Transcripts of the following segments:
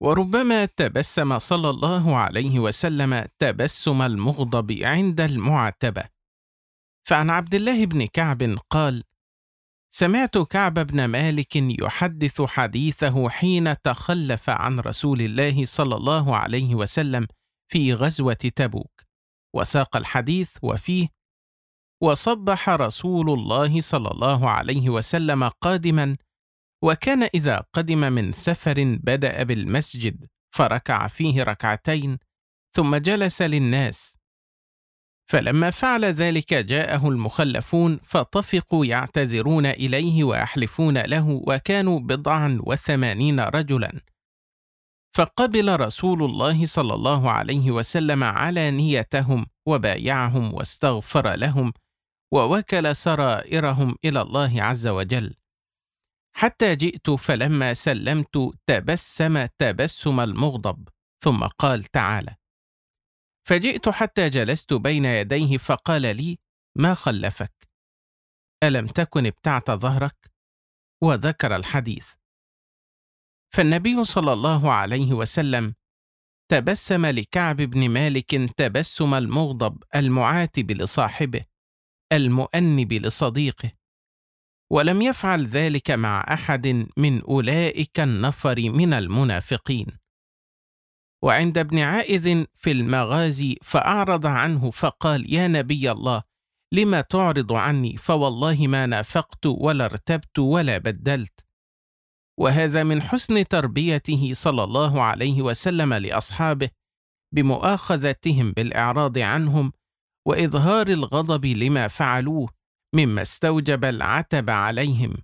وربما تبسم صلى الله عليه وسلم تبسم المغضب عند المعاتبة. فعن عبد الله بن كعب قال: سمعت كعب بن مالك يحدث حديثه حين تخلف عن رسول الله صلى الله عليه وسلم في غزوة تبوك، وساق الحديث وفيه: وصبح رسول الله صلى الله عليه وسلم قادما، وكان إذا قدم من سفر بدأ بالمسجد فركع فيه ركعتين ثم جلس للناس، فلما فعل ذلك جاءه المخلفون فطفقوا يعتذرون إليه ويحلفون له، وكانوا 80 رجلا، فقبل رسول الله صلى الله عليه وسلم على نيتهم وبايعهم واستغفر لهم ووكل سرائرهم إلى الله عز وجل، حتى جئت فلما سلمت تبسم تبسم المغضب، ثم قال تعالى، فجئت حتى جلست بين يديه فقال لي: ما خلفك؟ ألم تكن ابتعت ظهرك؟ وذكر الحديث. فالنبي صلى الله عليه وسلم تبسم لكعب بن مالك تبسم المغضب المعاتب لصاحبه المؤنب لصديقه، ولم يفعل ذلك مع أحد من أولئك النفر من المنافقين. وعند ابن عائذ في المغازي فأعرض عنه فقال: يا نبي الله، لما تعرض عني؟ فوالله ما نافقت ولا ارتبت ولا بدلت. وهذا من حسن تربيته صلى الله عليه وسلم لأصحابه بمؤاخذتهم بالإعراض عنهم وإظهار الغضب لما فعلوه مما استوجب العتب عليهم.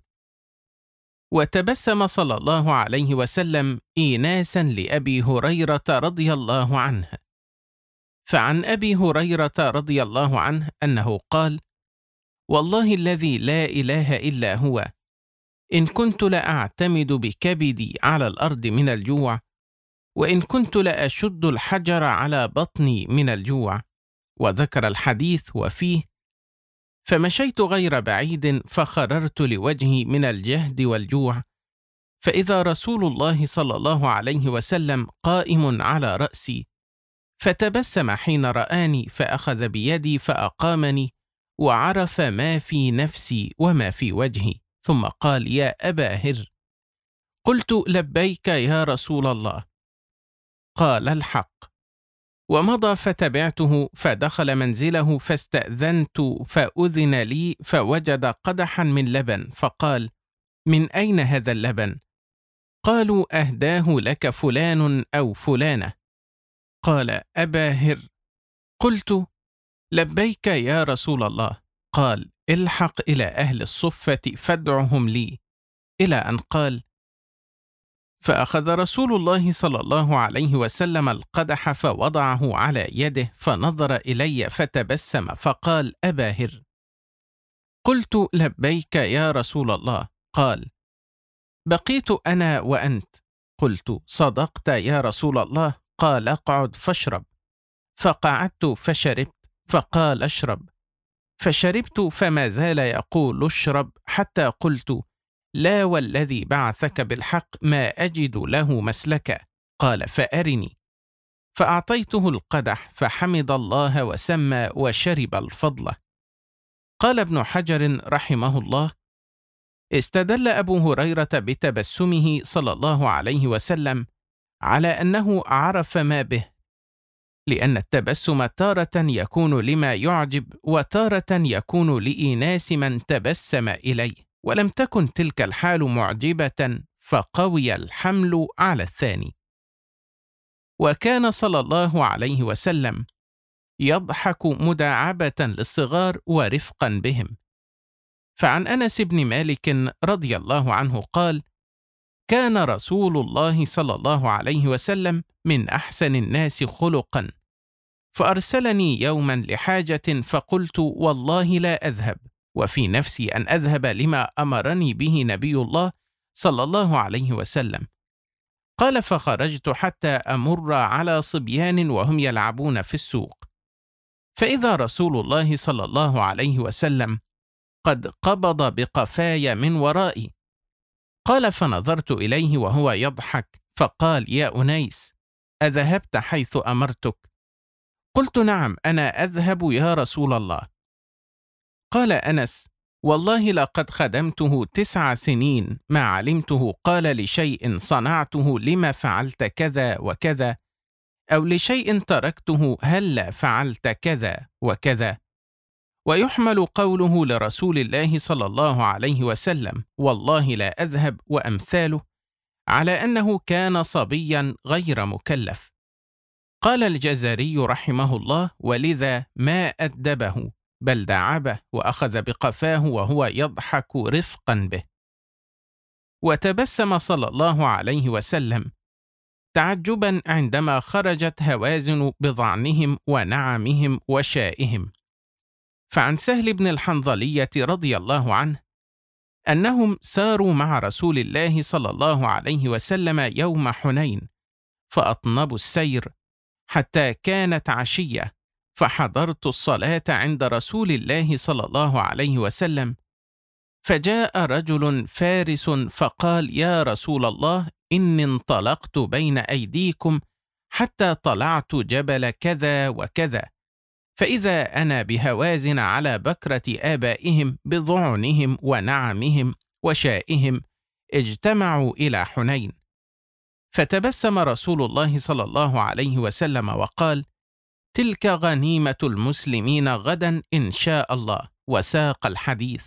وتبسم صلى الله عليه وسلم إيناسا لأبي هريرة رضي الله عنه. فعن أبي هريرة رضي الله عنه أنه قال: والله الذي لا إله إلا هو، إن كنت لأعتمد بكبدي على الأرض من الجوع، وإن كنت لأشد الحجر على بطني من الجوع. وذكر الحديث وفيه: فمشيت غير بعيد فخررت لوجهي من الجهد والجوع، فإذا رسول الله صلى الله عليه وسلم قائم على رأسي، فتبسم حين رآني فأخذ بيدي فأقامني وعرف ما في نفسي وما في وجهي، ثم قال: يا أبا هر. قلت: لبيك يا رسول الله. قال: الحق. ومضى فتبعته، فدخل منزله فاستأذنت فأذن لي، فوجد قدحا من لبن، فقال: من أين هذا اللبن؟ قالوا: أهداه لك فلان أو فلانة. قال: أبا هر. قلت: لبيك يا رسول الله. قال: الحق إلى أهل الصفة فادعهم لي، إلى أن قال: فأخذ رسول الله صلى الله عليه وسلم القدح فوضعه على يده، فنظر إلي فتبسم فقال: أبا هر. قلت: لبيك يا رسول الله. قال: بقيت أنا وأنت. قلت: صدقت يا رسول الله. قال: اقعد فاشرب. فقعدت فشربت، فقال: اشرب. فشربت فما زال يقول: اشرب، حتى قلت: لا والذي بعثك بالحق ما أجد له مسلكا. قال: فأرني. فأعطيته القدح فحمد الله وسمى وشرب الفضل. قال ابن حجر رحمه الله: استدل أبو هريرة بتبسمه صلى الله عليه وسلم على أنه عرف ما به، لأن التبسم تارة يكون لما يعجب وتارة يكون لإيناس من تبسم إليه، ولم تكن تلك الحال معجبة فقوي الحمل على الثاني. وكان صلى الله عليه وسلم يضحك مداعبة للصغار ورفقا بهم. فعن أنس بن مالك رضي الله عنه قال: كان رسول الله صلى الله عليه وسلم من أحسن الناس خلقا، فأرسلني يوما لحاجة فقلت: والله لا أذهب، وفي نفسي أن أذهب لما أمرني به نبي الله صلى الله عليه وسلم. قال: فخرجت حتى أمر على صبيان وهم يلعبون في السوق، فإذا رسول الله صلى الله عليه وسلم قد قبض بقفاي من ورائي. قال: فنظرت إليه وهو يضحك، فقال: يا أنيس، أذهبت حيث أمرتك؟ قلت: نعم، أنا أذهب يا رسول الله. قال أنس: والله لقد خدمته 9 سنين ما علمته قال لشيء صنعته لما فعلت كذا وكذا، أو لشيء تركته هل فعلت كذا وكذا. ويحمل قوله لرسول الله صلى الله عليه وسلم: والله لا أذهب وأمثاله، على أنه كان صبيا غير مكلف. قال الجزري رحمه الله: ولذا ما أدبه، بل دعبه وأخذ بقفاه وهو يضحك رفقا به. وتبسم صلى الله عليه وسلم تعجبا عندما خرجت هوازن بضعنهم ونعمهم وشائهم. فعن سهل بن الحنظلية رضي الله عنه أنهم ساروا مع رسول الله صلى الله عليه وسلم يوم حنين، فأطنبوا السير حتى كانت عشية، فحضرت الصلاة عند رسول الله صلى الله عليه وسلم، فجاء رجل فارس فقال: يا رسول الله، إني انطلقت بين أيديكم حتى طلعت جبل كذا وكذا، فإذا أنا بهوازن على بكرة آبائهم بضعنهم ونعمهم وشائهم اجتمعوا إلى حنين. فتبسم رسول الله صلى الله عليه وسلم وقال: تلك غنيمة المسلمين غدا إن شاء الله، وساق الحديث.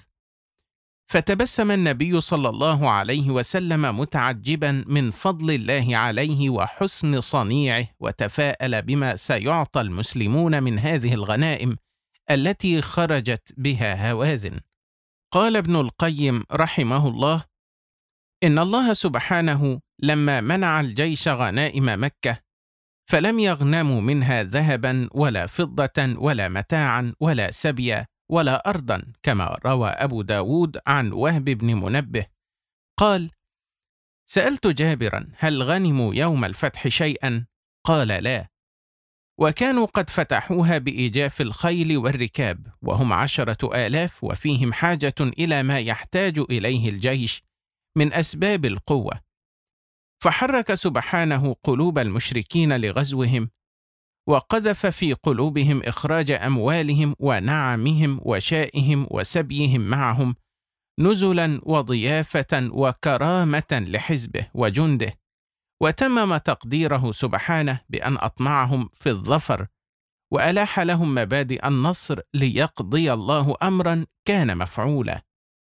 فتبسم النبي صلى الله عليه وسلم متعجبا من فضل الله عليه وحسن صنيعه، وتفاءل بما سيعطى المسلمون من هذه الغنائم التي خرجت بها هوازن. قال ابن القيم رحمه الله: إن الله سبحانه لما منع الجيش غنائم مكة فلم يغنموا منها ذهبا ولا فضة ولا متاعا ولا سبيا ولا أرضا، كما روى أبو داود عن وهب بن منبه قال: سألت جابرا: هل غنموا يوم الفتح شيئا؟ قال: لا، وكانوا قد فتحوها بإيجاف الخيل والركاب، وهم 10,000 وفيهم حاجة إلى ما يحتاج إليه الجيش من أسباب القوة، فحرك سبحانه قلوب المشركين لغزوهم، وقذف في قلوبهم إخراج أموالهم ونعمهم وشائهم وسبيهم معهم نزلا وضيافة وكرامة لحزبه وجنده، وتمم تقديره سبحانه بأن أطمعهم في الظفر، وألاح لهم مبادئ النصر ليقضي الله أمرا كان مفعولا.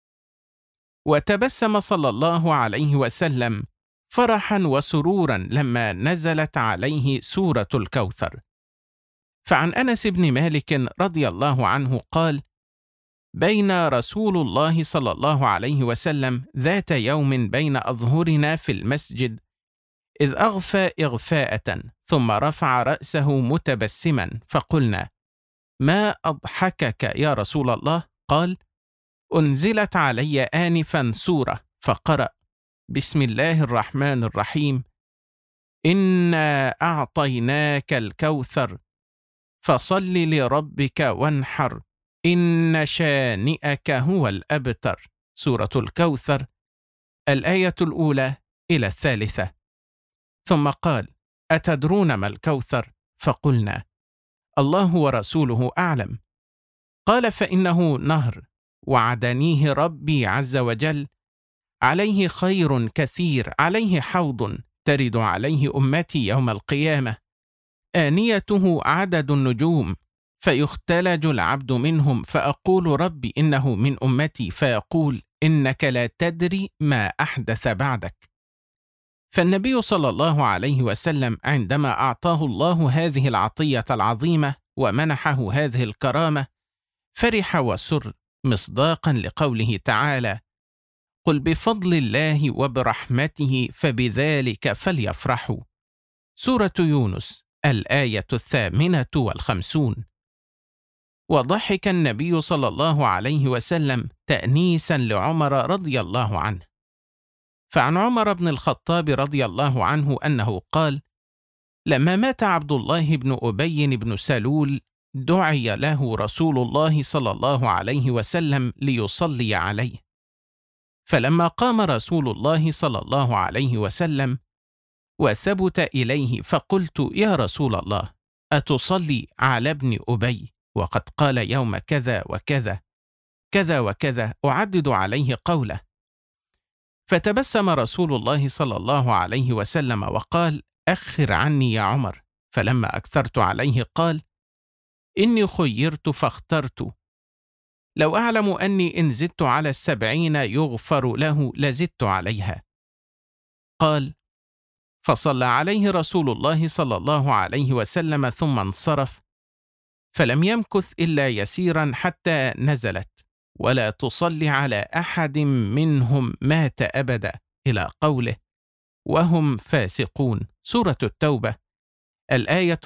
وتبسم صلى الله عليه وسلم فرحا وسرورا لما نزلت عليه سورة الكوثر. فعن أنس بن مالك رضي الله عنه قال: بين رسول الله صلى الله عليه وسلم ذات يوم بين أظهرنا في المسجد، إذ أغفى إغفاءة ثم رفع رأسه متبسما، فقلنا: ما أضحكك يا رسول الله؟ قال: أنزلت علي آنفا سورة، فقرأ: بسم الله الرحمن الرحيم، إنا أعطيناك الكوثر فصل لربك وانحر إن شانئك هو الأبتر. سورة الكوثر، الآية الأولى إلى 3. ثم قال: أتدرون ما الكوثر؟ فقلنا: الله ورسوله أعلم. قال: فإنه نهر وعدنيه ربي عز وجل، عليه خير كثير، عليه حوض ترد عليه أمتي يوم القيامة، آنيته عدد النجوم، فيختلج العبد منهم، فأقول: ربي إنه من أمتي، فيقول: إنك لا تدري ما أحدث بعدك. فالنبي صلى الله عليه وسلم عندما أعطاه الله هذه العطية العظيمة ومنحه هذه الكرامة فرح وسر، مصداقا لقوله تعالى: قل بفضل الله وبرحمته فبذلك فليفرحوا. سورة يونس، الآية 58. وضحك النبي صلى الله عليه وسلم تأنيسا لعمر رضي الله عنه. فعن عمر بن الخطاب رضي الله عنه أنه قال: لما مات عبد الله بن أبي بن سلول دعي له رسول الله صلى الله عليه وسلم ليصلي عليه، فلما قام رسول الله صلى الله عليه وسلم وثبت إليه فقلت: يا رسول الله، أتصلي على ابن أبي وقد قال يوم كذا وكذا كذا وكذا، أعدد عليه قوله. فتبسم رسول الله صلى الله عليه وسلم وقال: أخر عني يا عمر. فلما أكثرت عليه قال: إني خيرت فاخترت، لو أعلم أني إن زدت على 70 يغفر له لزدت عليها. قال: فصلى عليه رسول الله صلى الله عليه وسلم ثم انصرف، فلم يمكث إلا يسيرا حتى نزلت: ولا تصلي على أحد منهم مات أبدا، إلى قوله: وهم فاسقون، سورة التوبة، الآية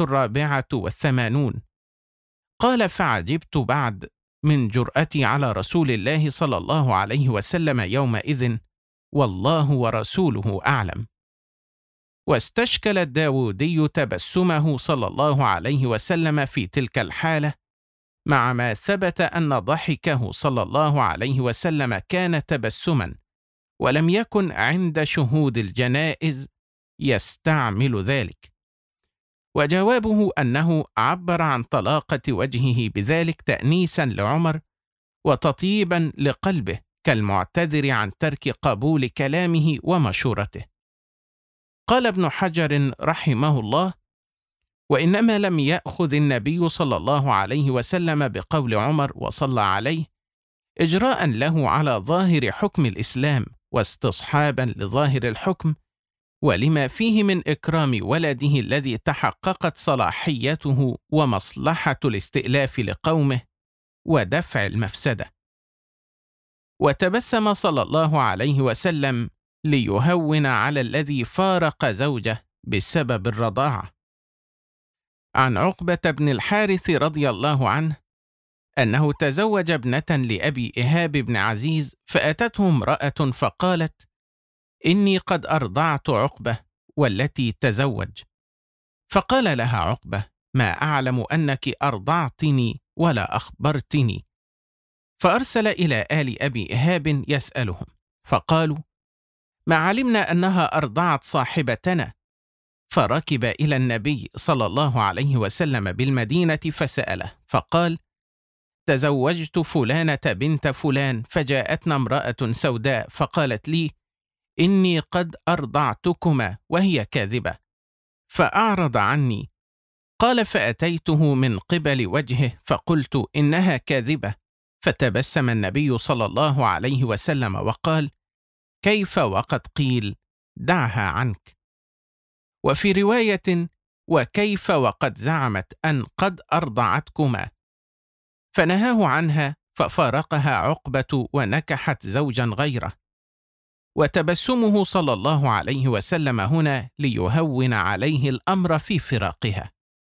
84. قال: فعجبت بعد من جرأتي على رسول الله صلى الله عليه وسلم يومئذ، والله ورسوله أعلم. واستشكل الداودي تبسمه صلى الله عليه وسلم في تلك الحالة، مع ما ثبت أن ضحكه صلى الله عليه وسلم كان تبسما، ولم يكن عند شهود الجنائز يستعمل ذلك. وجوابه أنه عبر عن طلاقة وجهه بذلك تأنيسا لعمر وتطيبا لقلبه، كالمعتذر عن ترك قبول كلامه ومشورته. قال ابن حجر رحمه الله: وإنما لم يأخذ النبي صلى الله عليه وسلم بقول عمر وصلى عليه إجراء له على ظاهر حكم الإسلام واستصحابا لظاهر الحكم، ولما فيه من إكرام ولده الذي تحققت صلاحيته ومصلحة الاستئلاف لقومه ودفع المفسدة. وتبسم صلى الله عليه وسلم ليهون على الذي فارق زوجه بسبب الرضاعة. عن عقبة بن الحارث رضي الله عنه أنه تزوج ابنة لأبي إيهاب بن عزيز، فأتته امرأة فقالت: إني قد أرضعت عقبة والتي تزوج. فقال لها عقبة: ما أعلم أنك أرضعتني ولا أخبرتني. فأرسل إلى آل أبي إيهاب يسألهم، فقالوا: ما علمنا أنها أرضعت صاحبتنا. فركب إلى النبي صلى الله عليه وسلم بالمدينة فسأله، فقال: تزوجت فلانة بنت فلان، فجاءتنا امرأة سوداء فقالت لي: إني قد أرضعتكما، وهي كاذبة. فأعرض عني. قال: فأتيته من قبل وجهه فقلت: إنها كاذبة. فتبسم النبي صلى الله عليه وسلم وقال: كيف وقد قيل دعها عنك. وفي رواية: وكيف وقد زعمت أن قد أرضعتكما. فنهاه عنها، ففارقها عقبة ونكحت زوجا غيره. وتبسمه صلى الله عليه وسلم هنا ليهون عليه الأمر في فراقها.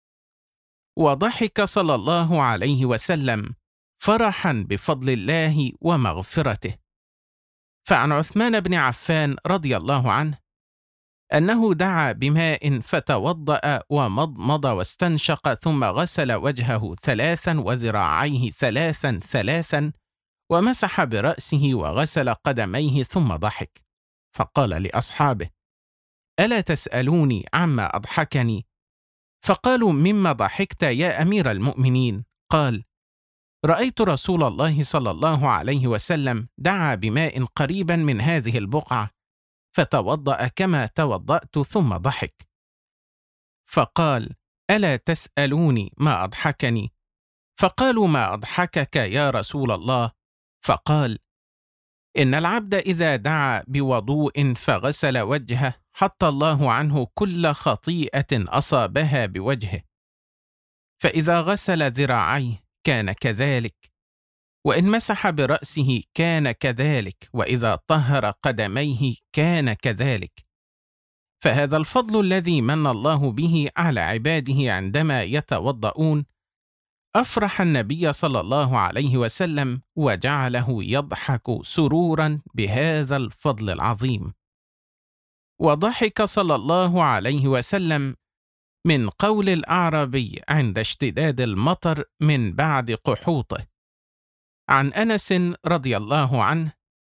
وضحك صلى الله عليه وسلم فرحا بفضل الله ومغفرته. فعن عثمان بن عفان رضي الله عنه أنه دعا بماء فتوضأ ومضمض واستنشق، ثم غسل وجهه 3 وذراعيه 3 ومسح برأسه وغسل قدميه ثم ضحك، فقال لأصحابه: ألا تسألوني عما أضحكني؟ فقالوا: مما ضحكت يا أمير المؤمنين؟ قال: رأيت رسول الله صلى الله عليه وسلم دعا بماء قريبا من هذه البقعة فتوضأ كما توضأت ثم ضحك. فقال: ألا تسألوني ما أضحكني؟ فقالوا: ما أضحكك يا رسول الله؟ فقال: إن العبد إذا دعا بوضوء فغسل وجهه حط الله عنه كل خطيئة أصابها بوجهه، فإذا غسل ذراعيه كان كذلك، وإن مسح برأسه كان كذلك، وإذا طهر قدميه كان كذلك. فهذا الفضل الذي من الله به على عباده عندما يتوضؤون أفرح النبي صلى الله عليه وسلم وجعله يضحك سرورا بهذا الفضل العظيم. وضحك صلى الله عليه وسلم من قول الأعرابي عند اشتداد المطر من بعد قحوطه. عن أنس رضي الله عنه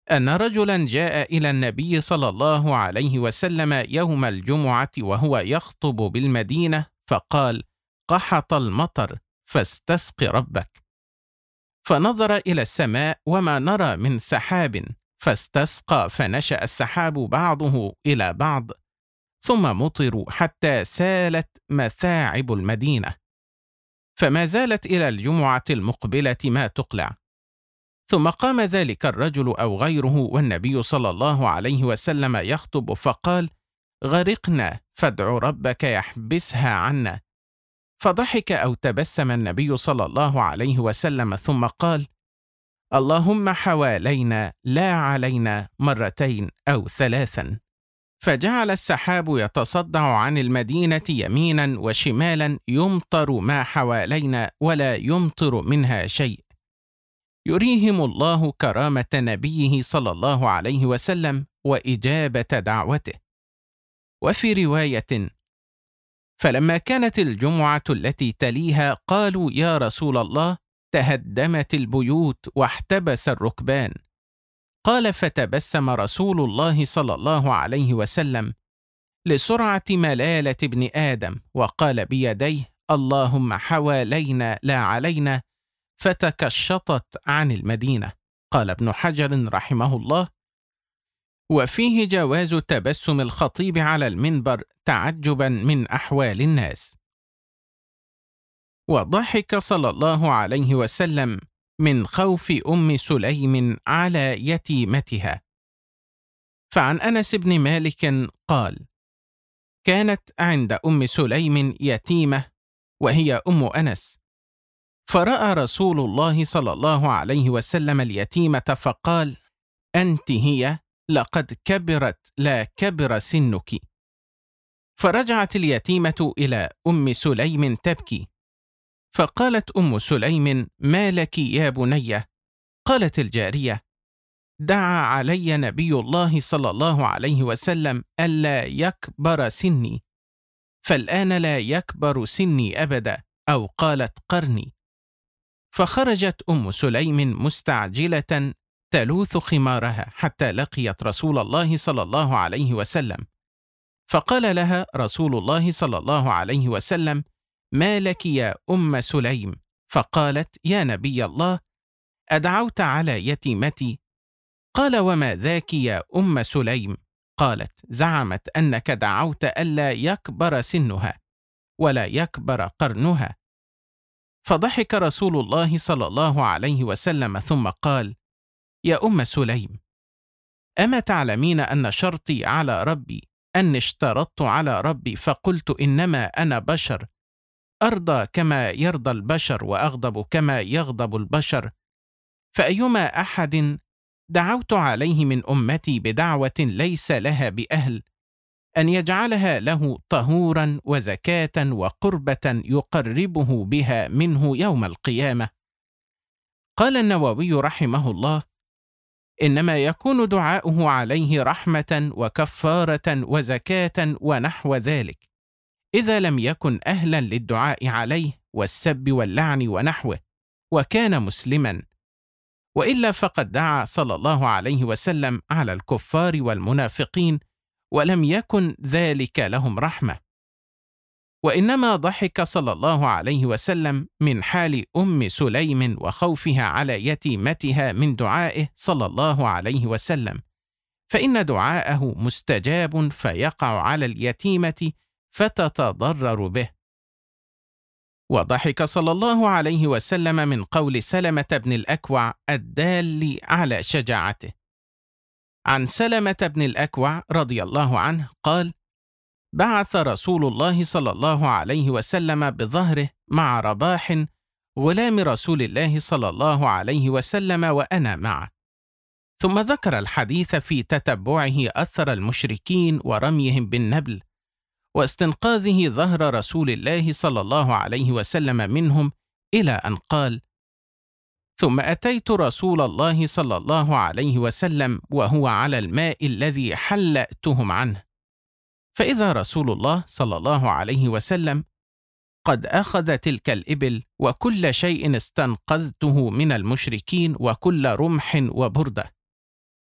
أن رجلا جاء إلى النبي صلى الله عليه وسلم يوم الجمعة وهو يخطب بالمدينة فقال: قحط المطر فاستسق ربك. فنظر إلى السماء وما نرى من سحاب، فاستسقى فنشأ السحاب بعضه إلى بعض، ثم مطروا حتى سالت مثاعب المدينة، فما زالت إلى الجمعة المقبلة ما تقلع. ثم قام ذلك الرجل أو غيره والنبي صلى الله عليه وسلم يخطب فقال: غرقنا فادع ربك يحبسها عنا. فضحك أو تبسم النبي صلى الله عليه وسلم ثم قال: اللهم حوالينا لا علينا مرتين أو ثلاثا. فجعل السحاب يتصدع عن المدينة يمينا وشمالا، يمطر ما حوالينا ولا يمطر منها شيء، يريهم الله كرامة نبيه صلى الله عليه وسلم وإجابة دعوته. وفي رواية: فلما كانت الجمعة التي تليها قالوا: يا رسول الله، تهدمت البيوت واحتبس الركبان. قال: فتبسم رسول الله صلى الله عليه وسلم لسرعة ملالة ابن آدم وقال بيديه: اللهم حوالينا لا علينا، فتكشطت عن المدينة. قال ابن حجر رحمه الله: وفيه جواز تبسم الخطيب على المنبر تعجبا من أحوال الناس. وضحك صلى الله عليه وسلم من خوف أم سليم على يتيمتها. فعن أنس بن مالك قال: كانت عند أم سليم يتيمة وهي أم أنس، فرأى رسول الله صلى الله عليه وسلم اليتيمة فقال: أنت هي، لقد كبرت لا كبر سنك. فرجعت اليتيمة إلى أم سليم تبكي، فقالت أم سليم: ما لك يا بنية؟ قالت الجارية: دعا علي نبي الله صلى الله عليه وسلم ألا يكبر سني، فالآن لا يكبر سني أبدا، أو قالت قرني. فخرجت أم سليم مستعجلة تلوث خمارها حتى لقيت رسول الله صلى الله عليه وسلم، فقال لها رسول الله صلى الله عليه وسلم: ما لك يا أم سليم؟ فقالت: يا نبي الله، أدعوت على يتيمتي. قال: وما ذاك يا أم سليم؟ قالت: زعمت أنك دعوت ألا يكبر سنها ولا يكبر قرنها. فضحك رسول الله صلى الله عليه وسلم ثم قال: يا أم سليم، أما تعلمين أن شرطي على ربي أني اشترطت على ربي فقلت إنما أنا بشر، أرضى كما يرضى البشر وأغضب كما يغضب البشر، فأيما أحد دعوت عليه من أمتي بدعوة ليس لها بأهل أن يجعلها له طهورا وزكاة وقربة يقربه بها منه يوم القيامة. قال النووي رحمه الله: إنما يكون دعاؤه عليه رحمة وكفارة وزكاة ونحو ذلك، إذا لم يكن أهلا للدعاء عليه والسب واللعن ونحوه وكان مسلما، وإلا فقد دعا صلى الله عليه وسلم على الكفار والمنافقين ولم يكن ذلك لهم رحمة. وإنما ضحك صلى الله عليه وسلم من حال أم سليم وخوفها على يتيمتها من دعائه صلى الله عليه وسلم، فإن دعاءه مستجاب فيقع على اليتيمة فتتضرر به. وضحك صلى الله عليه وسلم من قول سلمة بن الأكوع الدال على شجاعته. عن سلمة بن الأكوع رضي الله عنه قال: بعث رسول الله صلى الله عليه وسلم بظهره مع رباح غلام رسول الله صلى الله عليه وسلم وأنا معه، ثم ذكر الحديث في تتبعه أثر المشركين ورميهم بالنبل واستنقاذه ظهر رسول الله صلى الله عليه وسلم منهم، إلى أن قال: ثم أتيت رسول الله صلى الله عليه وسلم وهو على الماء الذي حلأتهم عنه، فإذا رسول الله صلى الله عليه وسلم قد أخذ تلك الإبل وكل شيء استنقذته من المشركين وكل رمح وبردة،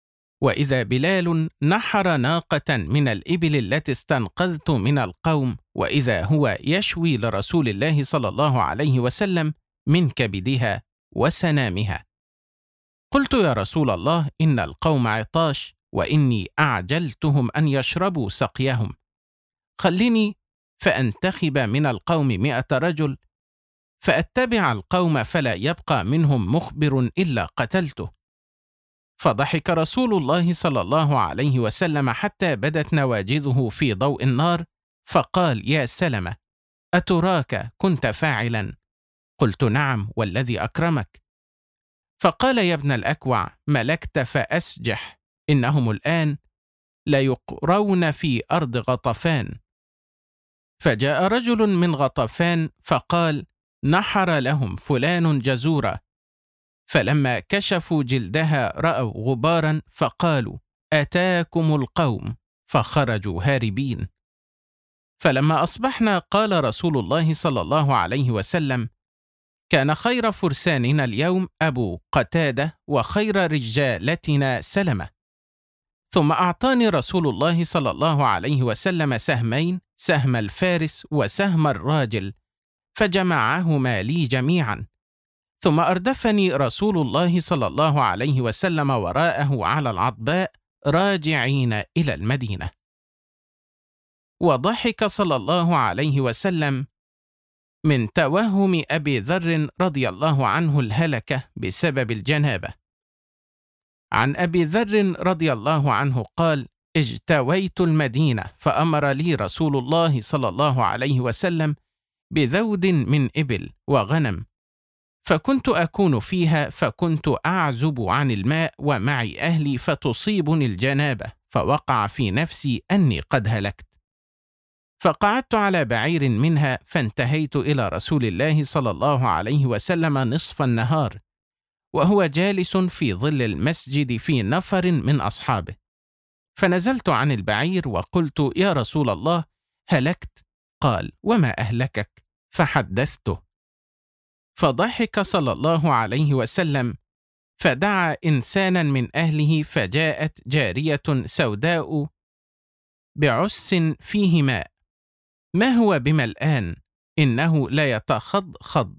وإذا بلال نحر ناقة من الإبل التي استنقذت من القوم، وإذا هو يشوي لرسول الله صلى الله عليه وسلم من كبدها وسنامها. قلت: يا رسول الله، إن القوم عطاش، وإني أعجلتهم أن يشربوا سقيهم، خلني فأنتخب من القوم 100 رجل، فأتبع القوم فلا يبقى منهم مخبر إلا قتلته. فضحك رسول الله صلى الله عليه وسلم حتى بدت نواجذه في ضوء النار، فقال: يا سلمة، أتراك كنت فاعلا؟ قلت: نعم والذي أكرمك. فقال: يا ابن الأكوع، ملكت فأسجح، إنهم الآن ليقرون في أرض غطفان. فجاء رجل من غطفان فقال: نحر لهم فلان جزورة، فلما كشفوا جلدها رأوا غبارا فقالوا: أتاكم القوم، فخرجوا هاربين. فلما أصبحنا قال رسول الله صلى الله عليه وسلم: كان خير فرساننا اليوم أبو قتادة، وخير رجالتنا سلمة. ثم أعطاني رسول الله صلى الله عليه وسلم سهمين، سهم الفارس وسهم الراجل، فجمعهما لي جميعا. ثم أردفني رسول الله صلى الله عليه وسلم وراءه على العضباء راجعين إلى المدينة. وضحك صلى الله عليه وسلم من توهم أبي ذر رضي الله عنه الهلكة بسبب الجنابة. عن أبي ذر رضي الله عنه قال: اجتويت المدينة، فأمر لي رسول الله صلى الله عليه وسلم بذود من إبل وغنم، فكنت أكون فيها، فكنت أعزب عن الماء ومعي أهلي، فتصيبني الجنابة، فوقع في نفسي أني قد هلكت، فقعدت على بعير منها، فانتهيت إلى رسول الله صلى الله عليه وسلم نصف النهار، وهو جالس في ظل المسجد في نفر من أصحابه، فنزلت عن البعير وقلت: يا رسول الله، هلكت. قال: وما أهلكك؟ فحدثته. فضحك صلى الله عليه وسلم، فدعا إنسانا من أهله، فجاءت جارية سوداء بعس فيه ماء: ما هو بملآن، إنه لا يتخضخض.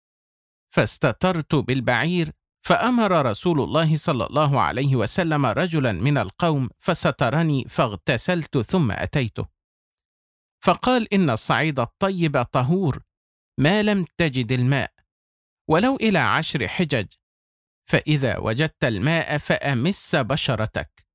فاستترت بالبعير، فأمر رسول الله صلى الله عليه وسلم رجلا من القوم فسترني، فاغتسلت ثم أتيته، فقال: إن الصعيد الطيب طهور ما لم تجد الماء، ولو إلى 10 حجج، فإذا وجدت الماء فأمس بشرتك.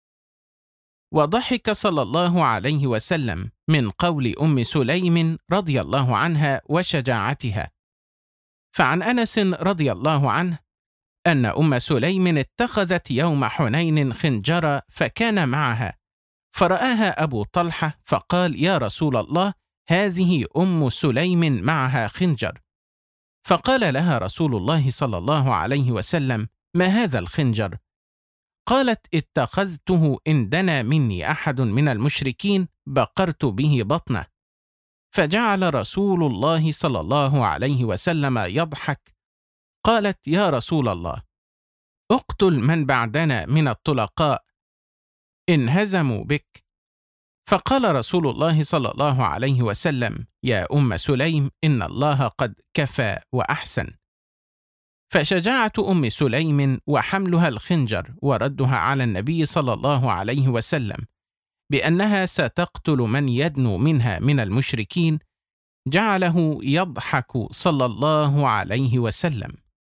وضحك صلى الله عليه وسلم من قول أم سليم رضي الله عنها وشجاعتها. فعن أنس رضي الله عنه أن أم سليم اتخذت يوم حنين خنجرا فكان معها، فرآها أبو طلحة فقال: يا رسول الله، هذه أم سليم معها خنجر. فقال لها رسول الله صلى الله عليه وسلم: ما هذا الخنجر؟ قالت: اتخذته إن دنا مني أحد من المشركين بقرت به بطنه. فجعل رسول الله صلى الله عليه وسلم يضحك. قالت: يا رسول الله، اقتل من بعدنا من الطلقاء إن هزموا بك. فقال رسول الله صلى الله عليه وسلم: يا أم سليم، إن الله قد كفى وأحسن. فشجاعة أم سليم وحملها الخنجر وردها على النبي صلى الله عليه وسلم بأنها ستقتل من يدنو منها من المشركين جعله يضحك صلى الله عليه وسلم.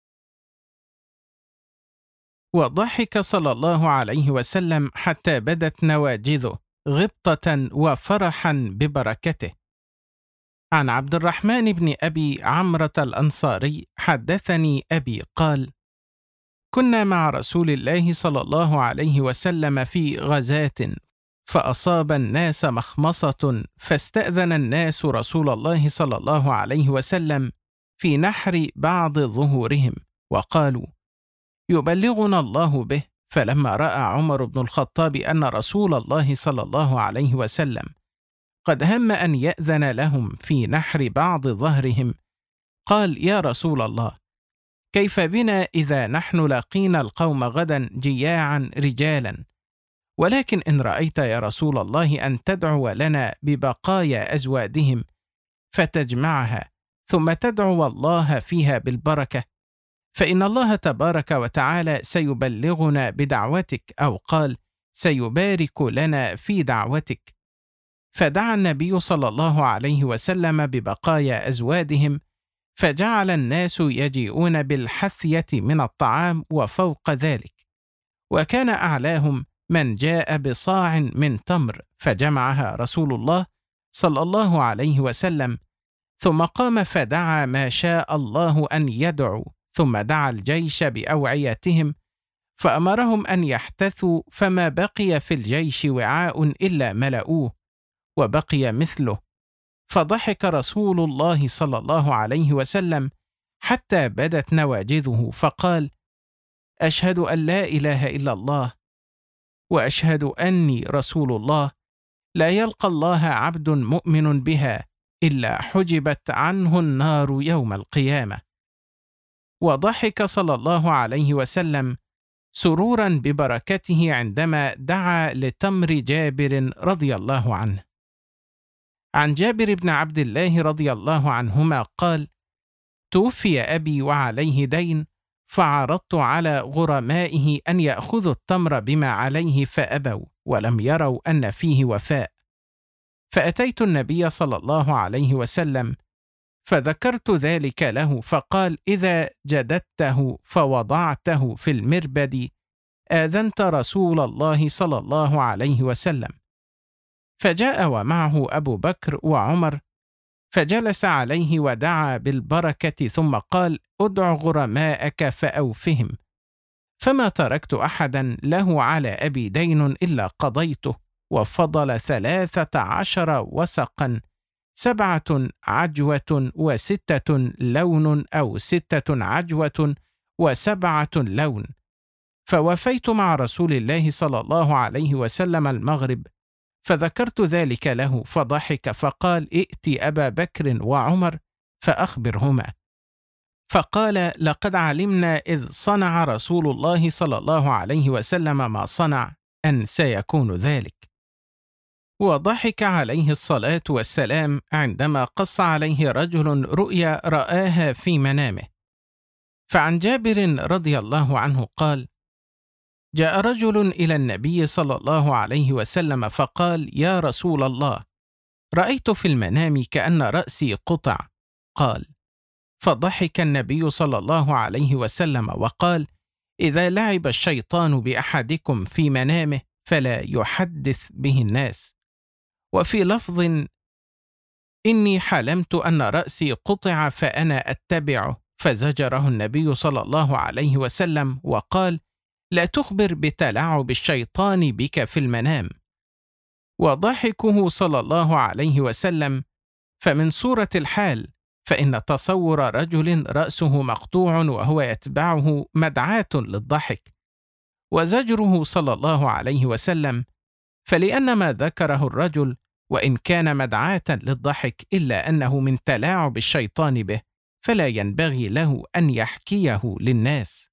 وضحك صلى الله عليه وسلم حتى بدت نواجذه غبطة وفرحا ببركته. عن عبد الرحمن بن أبي عمرة الأنصاري حدثني أبي قال: كنا مع رسول الله صلى الله عليه وسلم في غزاة، فأصاب الناس مخمصة، فاستأذن الناس رسول الله صلى الله عليه وسلم في نحر بعض ظهورهم، وقالوا: يبلغنا الله به. فلما رأى عمر بن الخطاب أن رسول الله صلى الله عليه وسلم قد هم أن يأذن لهم في نحر بعض ظهرهم، قال: يا رسول الله، كيف بنا إذا نحن لقينا القوم غدا جياعا رجالا، ولكن إن رأيت يا رسول الله أن تدعو لنا ببقايا أزوادهم فتجمعها ثم تدعو الله فيها بالبركة، فإن الله تبارك وتعالى سيبلغنا بدعوتك، أو قال سيبارك لنا في دعوتك. فدعا النبي صلى الله عليه وسلم ببقايا أزوادهم، فجعل الناس يجيئون بالحثية من الطعام وفوق ذلك، وكان أعلاهم من جاء بصاع من تمر فجمعها رسول الله صلى الله عليه وسلم، ثم قام فدعا ما شاء الله أن يدعو، ثم دعا الجيش بأوعيتهم فأمرهم أن يحتثوا، فما بقي في الجيش وعاء إلا ملؤوه وبقي مثله، فضحك رسول الله صلى الله عليه وسلم حتى بدت نواجذه فقال: أشهد أن لا إله إلا الله وأشهد أني رسول الله، لا يلقى الله عبد مؤمن بها إلا حجبت عنه النار يوم القيامة. وضحك صلى الله عليه وسلم سرورا ببركته عندما دعا لتمر جابر رضي الله عنه. عن جابر بن عبد الله رضي الله عنهما قال: توفي أبي وعليه دين، فعرضت على غرمائه أن يأخذوا التمر بما عليه فأبوا، ولم يروا أن فيه وفاء، فأتيت النبي صلى الله عليه وسلم فذكرت ذلك له، فقال: إذا جددته فوضعته في المربد آذنت رسول الله صلى الله عليه وسلم. فجاء ومعه أبو بكر وعمر، فجلس عليه ودعا بالبركة، ثم قال: ادع غرماءك فأوفهم، فما تركت أحدا له على أبي دين إلا قضيته، وفضل 13 وسقا، 7 عجوة و6 لون، أو 6 عجوة و7 لون. فوفيت مع رسول الله صلى الله عليه وسلم المغرب، فذكرت ذلك له فضحك، فقال: ائت أبا بكر وعمر فأخبرهما. فقال: لقد علمنا إذ صنع رسول الله صلى الله عليه وسلم ما صنع أن سيكون ذلك. وضحك عليه الصلاة والسلام عندما قص عليه رجل رؤيا رآها في منامه. فعن جابر رضي الله عنه قال: جاء رجل إلى النبي صلى الله عليه وسلم فقال: يا رسول الله، رأيت في المنام كأن رأسي قطع. قال: فضحك النبي صلى الله عليه وسلم وقال: إذا لعب الشيطان بأحدكم في منامه فلا يحدث به الناس. وفي لفظ: إني حلمت أن رأسي قطع فأنا أتبعه، فزجره النبي صلى الله عليه وسلم وقال: لا تخبر بتلاعب الشيطان بك في المنام. وضحكه صلى الله عليه وسلم فمن صورة الحال، فإن تصور رجل رأسه مقطوع وهو يتبعه مدعاة للضحك، وزجره صلى الله عليه وسلم فلأن ما ذكره الرجل وإن كان مدعاة للضحك إلا أنه من تلاعب الشيطان به، فلا ينبغي له أن يحكيه للناس.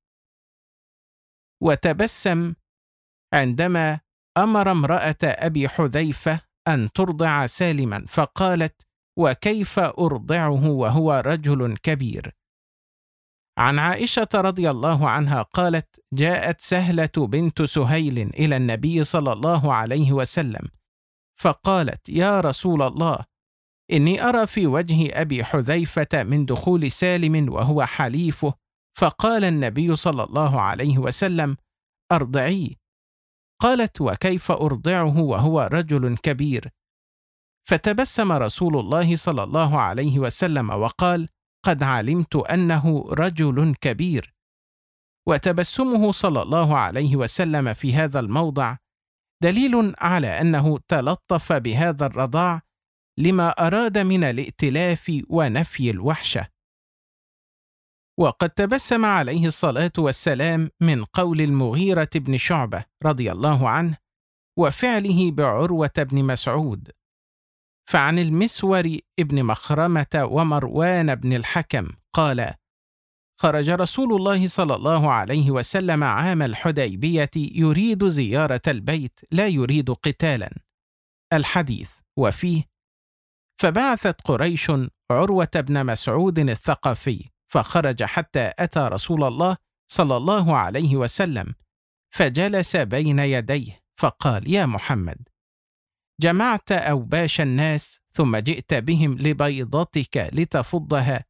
وتبسم عندما أمر امرأة أبي حذيفة أن ترضع سالما، فقالت: وكيف أرضعه وهو رجل كبير؟ عن عائشة رضي الله عنها قالت: جاءت سهلة بنت سهيل إلى النبي صلى الله عليه وسلم فقالت: يا رسول الله، إني أرى في وجه أبي حذيفة من دخول سالم وهو حليفه. فقال النبي صلى الله عليه وسلم: أرضعيه. قالت: وكيف أرضعه وهو رجل كبير؟ فتبسم رسول الله صلى الله عليه وسلم وقال: قد علمت أنه رجل كبير. وتبسمه صلى الله عليه وسلم في هذا الموضع دليل على أنه تلطف بهذا الرضاع لما أراد من الائتلاف ونفي الوحشة. وقد تبسم عليه الصلاة والسلام من قول المغيرة بن شعبة رضي الله عنه وفعله بعروة بن مسعود. فعن المسور ابن مخرمة ومروان بن الحكم قال: خرج رسول الله صلى الله عليه وسلم عام الحديبية يريد زيارة البيت لا يريد قتالا. الحديث وفيه: فبعثت قريش عروة بن مسعود الثقفي فخرج حتى أتى رسول الله صلى الله عليه وسلم فجلس بين يديه فقال: يا محمد، جمعت أوباش الناس ثم جئت بهم لبيضتك لتفضها،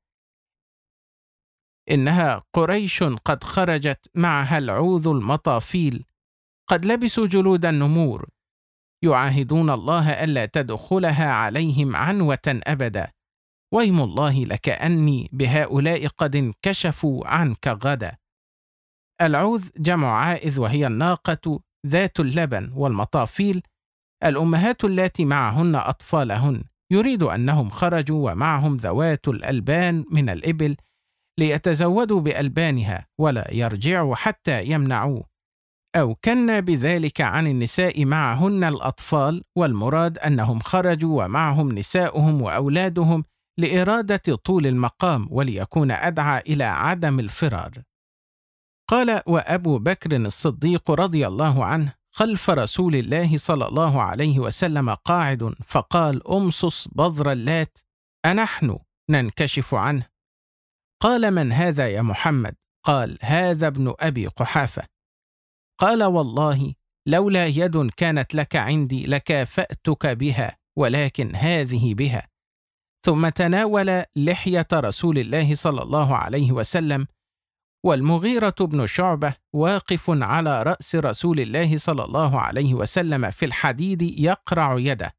إنها قريش قد خرجت معها العوذ المطافيل، قد لبسوا جلود النمور، يعاهدون الله ألا تدخلها عليهم عنوة أبدا، ويم الله لكأني بهؤلاء قد انكشفوا عنك غدا. العوذ جمع عائذ، وهي الناقة ذات اللبن، والمطافيل الأمهات اللاتي معهن أطفالهن، يريد أنهم خرجوا ومعهم ذوات الألبان من الإبل ليتزودوا بألبانها ولا يرجعوا حتى يمنعوه، أو كن بذلك عن النساء معهن الأطفال، والمراد أنهم خرجوا ومعهم نساؤهم وأولادهم لإرادة طول المقام وليكون أدعى إلى عدم الفرار. قال: وأبو بكر الصديق رضي الله عنه خلف رسول الله صلى الله عليه وسلم قاعد، فقال: أمصص بذر اللات، أنحن ننكشف عنه؟ قال: من هذا يا محمد؟ قال: هذا ابن أبي قحافة. قال: والله لولا يد كانت لك عندي لكافأتك بها، ولكن هذه بها. ثم تناول لحية رسول الله صلى الله عليه وسلم، والمغيرة بن شعبة واقف على رأس رسول الله صلى الله عليه وسلم في الحديد يقرع يده.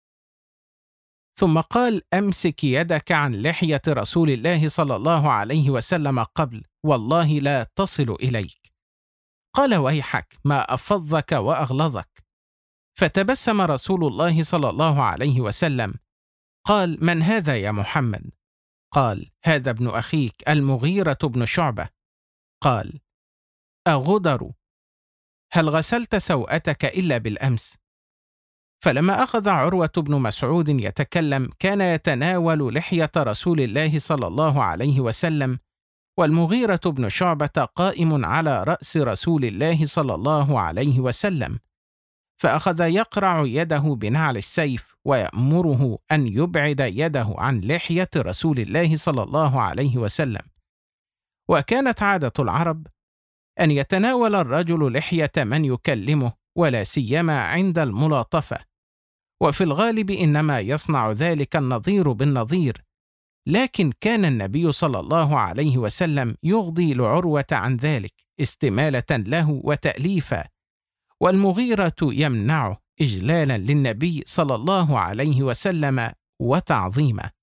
ثم قال: أمسك يدك عن لحية رسول الله صلى الله عليه وسلم قبل، والله لا تصل إليك. قال: ويحك، ما أفظك وأغلظك. فتبسم رسول الله صلى الله عليه وسلم. قال: من هذا يا محمد؟ قال: هذا ابن أخيك المغيرة بن شعبة. قال: أغدر، هل غسلت سوءتك إلا بالأمس؟ فلما أخذ عروة بن مسعود يتكلم كان يتناول لحية رسول الله صلى الله عليه وسلم، والمغيرة بن شعبة قائم على رأس رسول الله صلى الله عليه وسلم، فأخذ يقرع يده بنعل السيف ويأمره أن يبعد يده عن لحية رسول الله صلى الله عليه وسلم. وكانت عادة العرب أن يتناول الرجل لحية من يكلمه، ولا سيما عند الملاطفة، وفي الغالب إنما يصنع ذلك النظير بالنظير، لكن كان النبي صلى الله عليه وسلم يغضي لعروة عن ذلك استمالة له وتأليفا، والمغيرة يمنعه إجلالا للنبي صلى الله عليه وسلم وتعظيمه.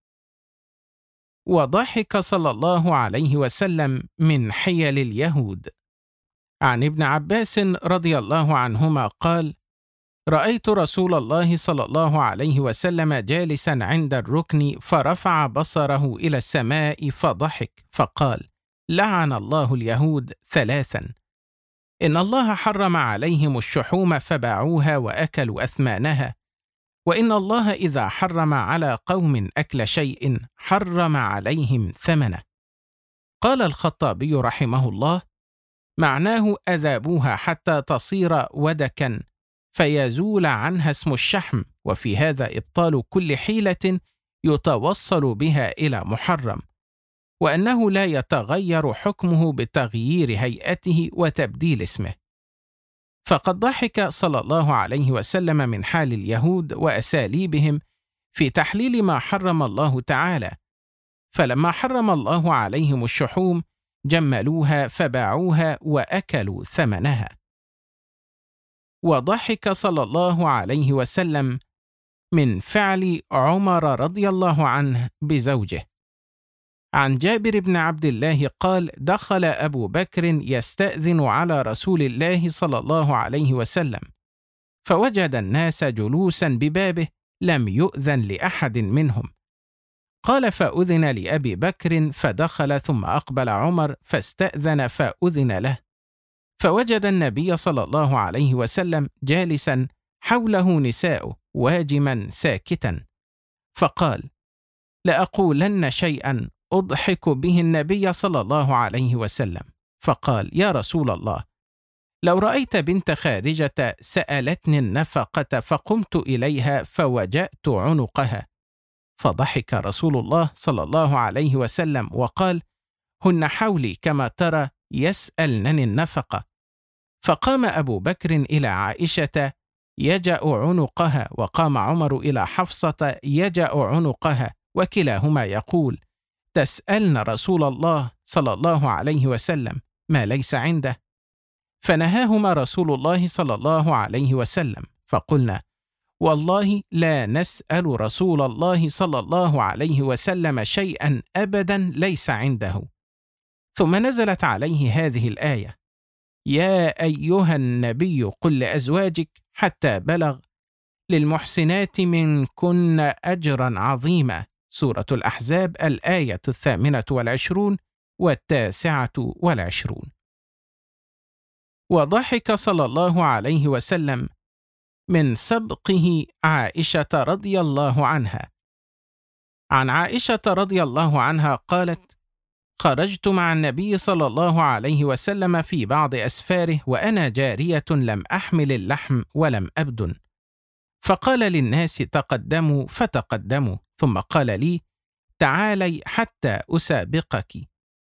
وضحك صلى الله عليه وسلم من حيل اليهود. عن ابن عباس رضي الله عنهما قال: رأيت رسول الله صلى الله عليه وسلم جالسا عند الركن فرفع بصره إلى السماء فضحك فقال: لعن الله اليهود ثلاثا: إن الله حرم عليهم الشحوم فباعوها وأكلوا أثمانها، وإن الله إذا حرم على قوم أكل شيء حرم عليهم ثمنه. قال الخطابي رحمه الله: معناه أذابوها حتى تصير ودكا فيزول عنها اسم الشحم، وفي هذا إبطال كل حيلة يتوصل بها إلى محرم، وأنه لا يتغير حكمه بتغيير هيئته وتبديل اسمه. فقد ضحك صلى الله عليه وسلم من حال اليهود وأساليبهم في تحليل ما حرم الله تعالى، فلما حرم الله عليهم الشحوم جملوها فباعوها وأكلوا ثمنها. وضحك صلى الله عليه وسلم من فعل عمر رضي الله عنه بزوجه. عن جابر بن عبد الله قال: دخل أبو بكر يستأذن على رسول الله صلى الله عليه وسلم، فوجد الناس جلوسا ببابه لم يؤذن لأحد منهم. قال: فأذن لأبي بكر فدخل، ثم أقبل عمر فاستأذن فأذن له، فوجد النبي صلى الله عليه وسلم جالسا حوله نساؤه واجما ساكتا، فقال: لأقولن شيئا أضحك به النبي صلى الله عليه وسلم، فقال: يا رسول الله، لو رأيت بنت خارجة سألتني النفقة فقمت إليها فوجأت عنقها. فضحك رسول الله صلى الله عليه وسلم وقال: هن حولي كما ترى يسألنني النفقة. فقام أبو بكر إلى عائشة يجأ عنقها، وقام عمر إلى حفصة يجأ عنقها، وكلاهما يقول: تسألن رسول الله صلى الله عليه وسلم ما ليس عنده. فنهاهما رسول الله صلى الله عليه وسلم، فقلنا: والله لا نسأل رسول الله صلى الله عليه وسلم شيئا أبدا ليس عنده. ثم نزلت عليه هذه الآية: يا أيها النبي قل لأزواجك حتى بلغ للمحسنات منكن أجرا عظيما. سورة الأحزاب، الآية 28 و29. وضحك صلى الله عليه وسلم من سبقه عائشة رضي الله عنها. عن عائشة رضي الله عنها قالت: خرجت مع النبي صلى الله عليه وسلم في بعض أسفاره وأنا جارية لم أحمل اللحم ولم أبدن، فقال للناس: تقدموا، فتقدموا، ثم قال لي: تعالي حتى أسابقك.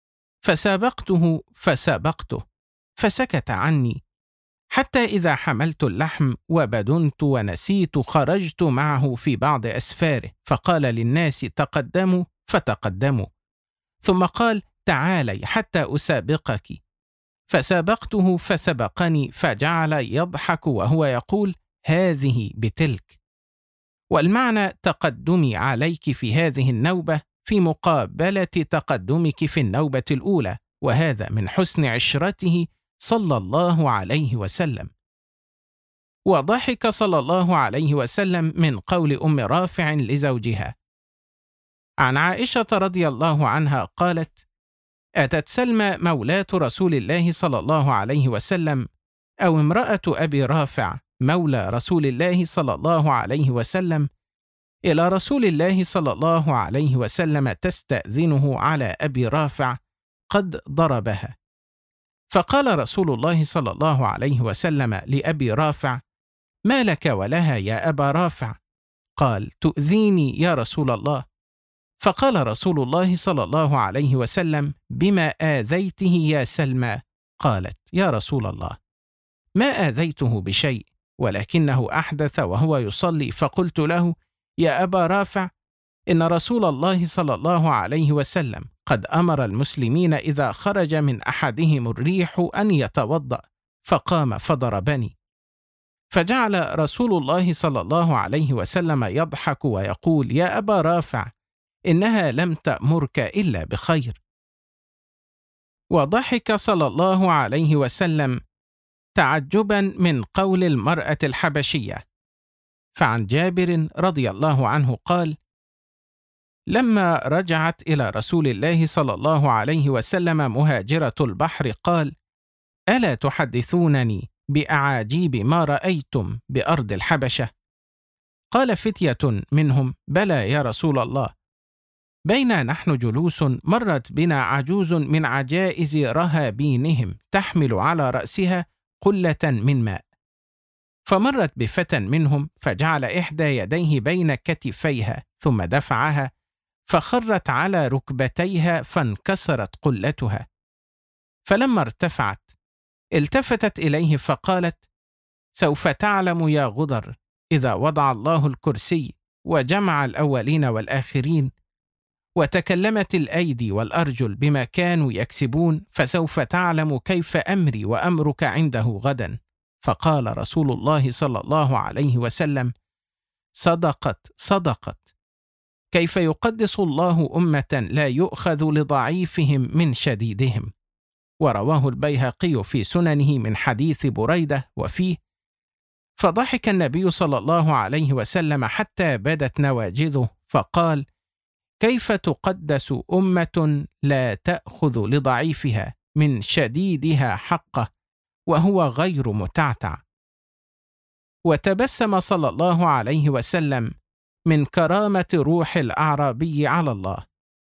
فسابقته فسابقته، فسكت عني، حتى إذا حملت اللحم وبدنت ونسيت خرجت معه في بعض أسفاره، فقال للناس: تقدموا، فتقدموا، ثم قال: تعالي حتى أسابقك. فسابقته فسبقني، فجعل يضحك وهو يقول: هذه بتلك. والمعنى تقدمي عليك في هذه النوبة في مقابلة تقدمك في النوبة الأولى، وهذا من حسن عشرته صلى الله عليه وسلم. وضحك صلى الله عليه وسلم من قول أم رافع لزوجها. عن عائشة رضي الله عنها قالت: أتت سلمى مولاة رسول الله صلى الله عليه وسلم أو امرأة أبي رافع مولى رسول الله صلى الله عليه وسلم إلى رسول الله صلى الله عليه وسلم تستأذنه على أبي رافع قد ضربها. فقال رسول الله صلى الله عليه وسلم لأبي رافع: ما لك ولها يا أبا رافع؟ قال: تؤذيني يا رسول الله. فقال رسول الله صلى الله عليه وسلم: بما آذيته يا سلمى؟ قالت: يا رسول الله، ما آذيته بشيء، ولكنه أحدث وهو يصلي، فقلت له: يا أبا رافع، إن رسول الله صلى الله عليه وسلم قد أمر المسلمين إذا خرج من أحدهم الريح أن يتوضأ، فقام فضربني. فجعل رسول الله صلى الله عليه وسلم يضحك ويقول: يا أبا رافع، إنها لم تأمرك إلا بخير. وضحك صلى الله عليه وسلم تعجبا من قول المرأة الحبشية. فعن جابر رضي الله عنه قال: لما رجعت إلى رسول الله صلى الله عليه وسلم مهاجرة البحر قال: ألا تحدثونني بأعاجيب ما رأيتم بأرض الحبشة؟ قال فتية منهم: بلى يا رسول الله. بين نحن جلوس مرت بنا عجوز من عجائز رهابينهم تحمل على رأسها قلة من ماء، فمرت بفتى منهم فجعل إحدى يديه بين كتفيها ثم دفعها فخرت على ركبتيها فانكسرت قلتها. فلما ارتفعت التفتت إليه فقالت: سوف تعلم يا غدر إذا وضع الله الكرسي وجمع الأولين والآخرين وتكلمت الأيدي والأرجل بما كانوا يكسبون، فسوف تعلم كيف أمري وأمرك عنده غدا. فقال رسول الله صلى الله عليه وسلم: صدقت صدقت. كيف يقدس الله أمة لا يؤخذ لضعيفهم من شديدهم. ورواه البيهقي في سننه من حديث بريدة وفيه: فضحك النبي صلى الله عليه وسلم حتى بدت نواجذه فقال: كيف تقدس أمة لا تأخذ لضعيفها من شديدها حقه وهو غير متعتع. وتبسم صلى الله عليه وسلم من كرامة روح الأعرابي على الله.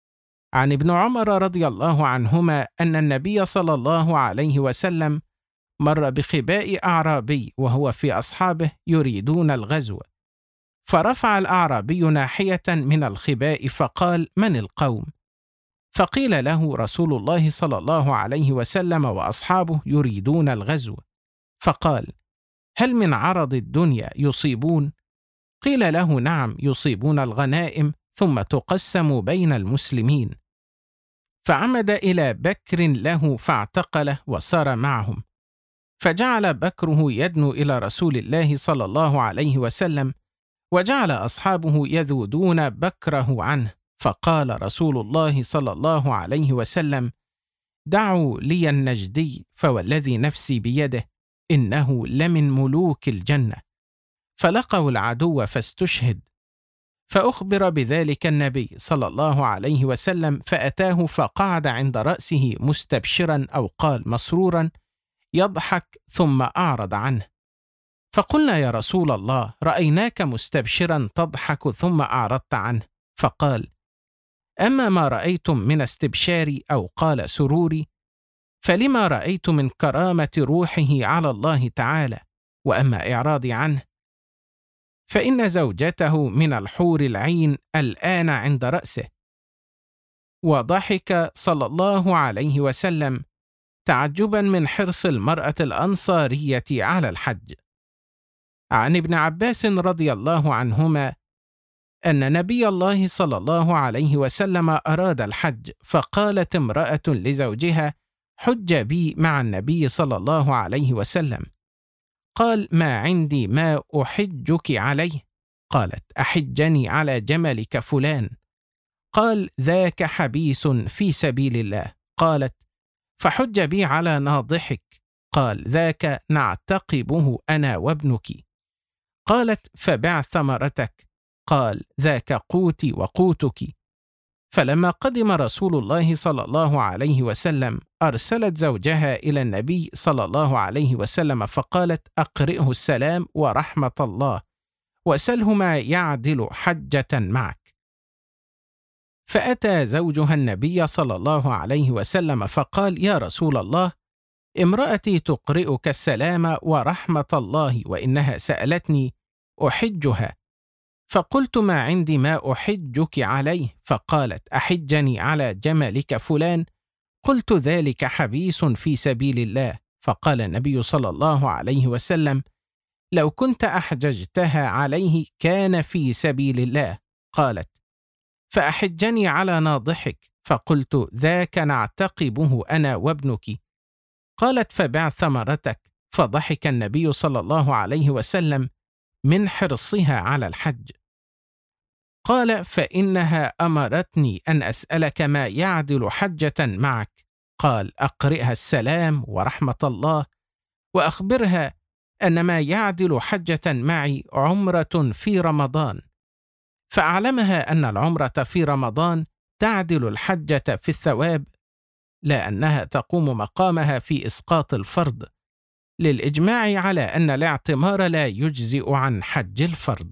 عن ابن عمر رضي الله عنهما أن النبي صلى الله عليه وسلم مر بخباء أعرابي وهو في أصحابه يريدون الغزو، فرفع الأعرابي ناحية من الخباء فقال: من القوم؟ فقيل له: رسول الله صلى الله عليه وسلم وأصحابه يريدون الغزو. فقال: هل من عرض الدنيا يصيبون؟ قيل له: نعم، يصيبون الغنائم ثم تقسم بين المسلمين. فعمد إلى بكر له فاعتقله وسار معهم، فجعل بكره يدنو إلى رسول الله صلى الله عليه وسلم، وجعل أصحابه يذودون بكره عنه، فقال رسول الله صلى الله عليه وسلم: دعوا لي النجدي فوالذي نفسي بيده إنه لمن ملوك الجنة. فلقوا العدو فاستشهد، فأخبر بذلك النبي صلى الله عليه وسلم، فأتاه فقعد عند رأسه مستبشرا أو قال مسرورا يضحك، ثم أعرض عنه. فقلنا: يا رسول الله، رأيناك مستبشرا تضحك ثم أعرضت عنه. فقال: أما ما رأيتم من استبشاري أو قال سروري، فلما رأيت من كرامة روحه على الله تعالى، وأما إعراضي عنه فإن زوجته من الحور العين الآن عند رأسه. وضحك صلى الله عليه وسلم تعجبا من حرص المرأة الأنصارية على الحج. عن ابن عباس رضي الله عنهما أن نبي الله صلى الله عليه وسلم أراد الحج، فقالت امرأة لزوجها: حج بي مع النبي صلى الله عليه وسلم. قال: ما عندي ما أحجك عليه. قالت: أحجني على جملك فلان. قال: ذاك حبيس في سبيل الله. قالت: فحج بي على ناضحك. قال: ذاك نعتقبه أنا وابنك. قالت: فبع ثمرتك. قال: ذاك قوتي وقوتك. فلما قدم رسول الله صلى الله عليه وسلم أرسلت زوجها إلى النبي صلى الله عليه وسلم فقالت: أقرئه السلام ورحمة الله، وسله ما يعدل حجة معك. فأتى زوجها النبي صلى الله عليه وسلم فقال: يا رسول الله، امرأتي تقرئك السلام ورحمة الله، وإنها سألتني أحجها، فقلت: ما عندي ما أحجك عليه. فقالت: أحجني على جملك فلان. قلت: ذلك حبيس في سبيل الله. فقال النبي صلى الله عليه وسلم: لو كنت أحججتها عليه كان في سبيل الله. قالت: فأحجني على ناضحك. فقلت: ذاك نعتقبه أنا وابنك. قالت: فبع ثمرتك. فضحك النبي صلى الله عليه وسلم من حرصها على الحج. قال: فإنها أمرتني أن أسألك ما يعدل حجة معك. قال: أقرئها السلام ورحمة الله، وأخبرها أن ما يعدل حجة معي عمرة في رمضان. فأعلمها أن العمرة في رمضان تعدل الحجة في الثواب، لا أنها تقوم مقامها في إسقاط الفرض، للإجماع على أن الاعتمار لا يجزئ عن حج الفرض.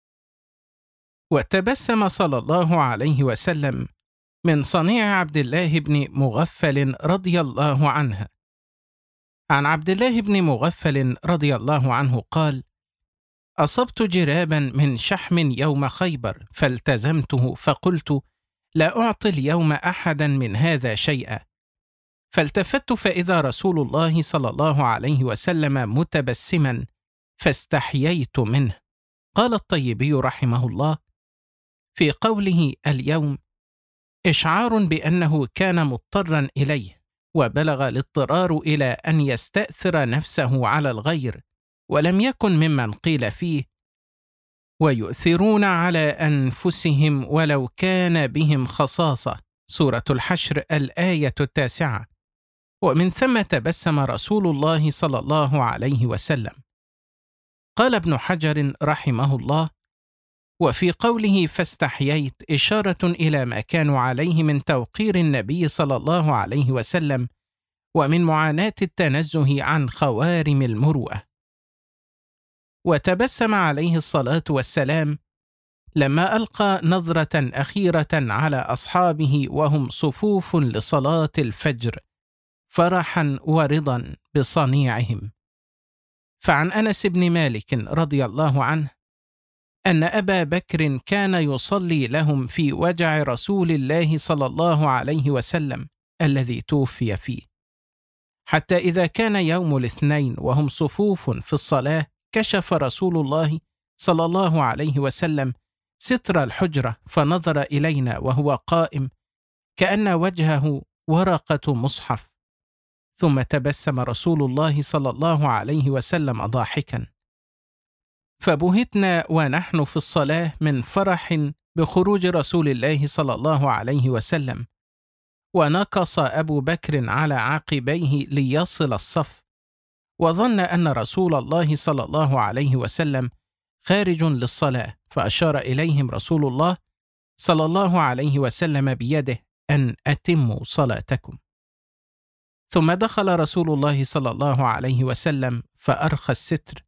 وتبسم صلى الله عليه وسلم من صنيع عبد الله بن مغفل رضي الله عنه. عن عبد الله بن مغفل رضي الله عنه قال: أصبت جرابا من شحم يوم خيبر فالتزمته، فقلت: لا أعطي اليوم أحدا من هذا شيئا. فالتفت فإذا رسول الله صلى الله عليه وسلم متبسما، فاستحييت منه. قال الطيبي رحمه الله في قوله اليوم إشعار بأنه كان مضطرا إليه، وبلغ الاضطرار إلى أن يستأثر نفسه على الغير، ولم يكن ممن قيل فيه: ويؤثرون على أنفسهم ولو كان بهم خصاصة، سورة الحشر الآية 9. ومن ثم تبسم رسول الله صلى الله عليه وسلم. قال ابن حجر رحمه الله: وفي قوله فاستحييت إشارة إلى ما كانوا عليه من توقير النبي صلى الله عليه وسلم، ومن معاناة التنزه عن خوارم المروءة. وتبسم عليه الصلاة والسلام لما ألقى نظرة أخيرة على أصحابه وهم صفوف لصلاة الفجر فرحا ورضا بصنيعهم. فعن أنس بن مالك رضي الله عنه أن أبا بكر كان يصلي لهم في وجع رسول الله صلى الله عليه وسلم الذي توفي فيه، حتى إذا كان يوم الاثنين وهم صفوف في الصلاة كشف رسول الله صلى الله عليه وسلم ستر الحجرة فنظر إلينا وهو قائم كأن وجهه ورقة مصحف، ثم تبسم رسول الله صلى الله عليه وسلم ضاحكا، فبهتنا ونحن في الصلاة من فرح بخروج رسول الله صلى الله عليه وسلم. ونكص أبو بكر على عقبيه ليصل الصف، وظن أن رسول الله صلى الله عليه وسلم خارج للصلاة، فأشار إليهم رسول الله صلى الله عليه وسلم بيده أن أتموا صلاتكم. ثم دخل رسول الله صلى الله عليه وسلم فأرخى الستر،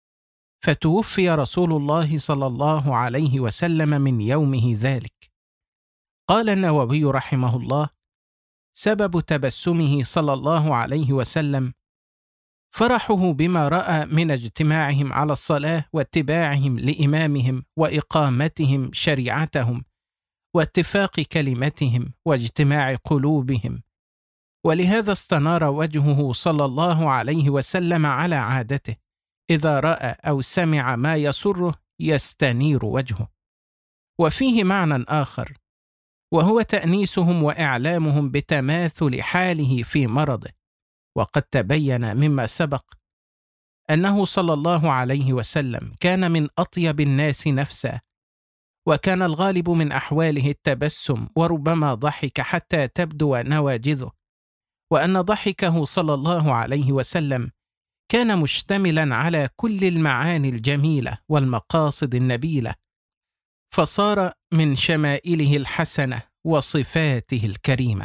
فتوفي رسول الله صلى الله عليه وسلم من يومه ذلك. قال النووي رحمه الله: سبب تبسمه صلى الله عليه وسلم فرحه بما رأى من اجتماعهم على الصلاة واتباعهم لإمامهم وإقامتهم شريعتهم واتفاق كلمتهم واجتماع قلوبهم، ولهذا استنار وجهه صلى الله عليه وسلم على عادته، إذا رأى أو سمع ما يسره يستنير وجهه. وفيه معنى آخر، وهو تأنيسهم وإعلامهم بتماثل حاله في مرضه. وقد تبين مما سبق أنه صلى الله عليه وسلم كان من أطيب الناس نفسا، وكان الغالب من أحواله التبسم، وربما ضحك حتى تبدو نواجذه، وأن ضحكه صلى الله عليه وسلم كان مشتملا على كل المعاني الجميلة والمقاصد النبيلة، فصار من شمائله الحسنة وصفاته الكريمة.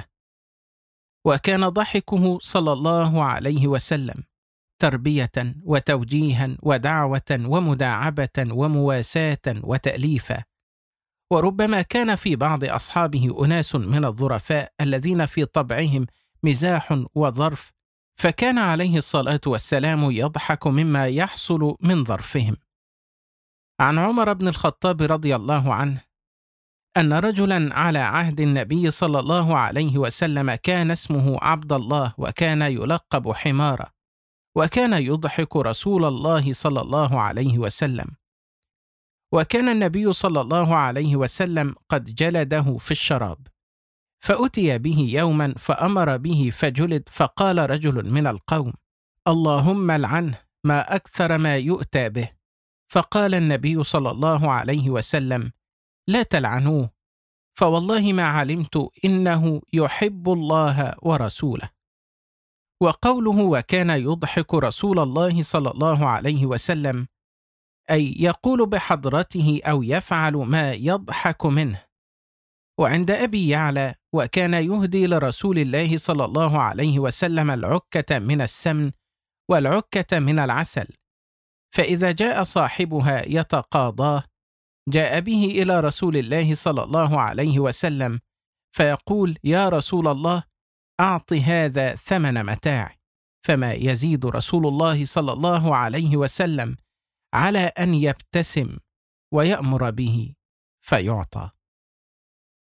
وكان ضحكه صلى الله عليه وسلم تربية وتوجيها ودعوة ومداعبة ومواساة وتأليفا. وربما كان في بعض أصحابه أناس من الظرفاء الذين في طبعهم مزاح وظرف، فكان عليه الصلاة والسلام يضحك مما يحصل من ظرفهم. عن عمر بن الخطاب رضي الله عنه أن رجلا على عهد النبي صلى الله عليه وسلم كان اسمه عبد الله، وكان يلقب حمارا، وكان يضحك رسول الله صلى الله عليه وسلم. وكان النبي صلى الله عليه وسلم قد جلده في الشراب، فأتي به يوما فأمر به فجلد، فقال رجل من القوم: اللهم لعنه، ما أكثر ما يؤتى به. فقال النبي صلى الله عليه وسلم: لا تلعنوه، فوالله ما علمت إنه يحب الله ورسوله. وقوله وكان يضحك رسول الله صلى الله عليه وسلم أي يقول بحضرته أو يفعل ما يضحك منه. وعند أبي يعلى وكان يهدي لرسول الله صلى الله عليه وسلم العكة من السمن والعكة من العسل، فإذا جاء صاحبها يتقاضاه جاء به إلى رسول الله صلى الله عليه وسلم فيقول: يا رسول الله، أعط هذا ثمن متاع، فما يزيد رسول الله صلى الله عليه وسلم على أن يبتسم ويأمر به فيعطى.